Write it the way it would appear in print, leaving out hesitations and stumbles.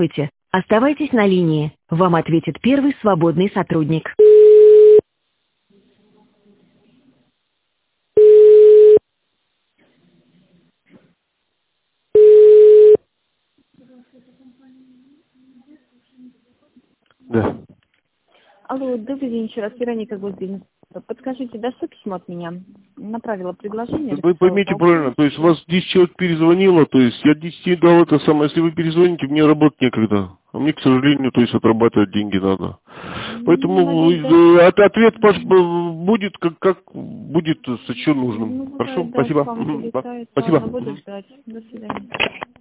Оставайтесь на линии. Вам ответит первый свободный сотрудник. Да. Алло, добрый день, еще раз, Вероника Госбизнес. Подскажите, дошло письмо от меня? Направила приглашение. Вы поймите правильно, то есть вас 10 человек перезвонило, то есть я 10 дал это самое, если вы перезвоните, мне работать некогда. А мне, к сожалению, то есть отрабатывать деньги надо. Поэтому ответ будет, как будет сочтен нужным. Хорошо, Да, спасибо. спам прилетает. Спасибо. Ладно, буду ждать. До свидания.